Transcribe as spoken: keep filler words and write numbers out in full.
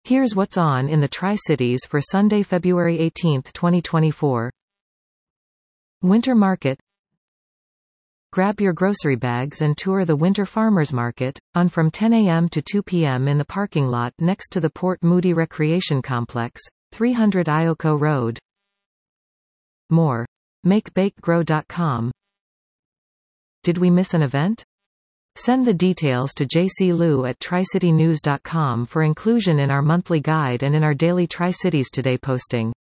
Here's what's on in the Tri-Cities for Sunday, February eighteenth, twenty twenty-four. Winter Market. Grab your grocery bags and tour the Winter Farmers Market, on from ten a m to two p m in the parking lot next to the Port Moody Recreation Complex, three hundred Ioko Road. More. make bake grow dot com. Did we miss an event? Send the details to j c liu at tri city news dot com for inclusion in our monthly guide and in our daily Tri-Cities Today posting.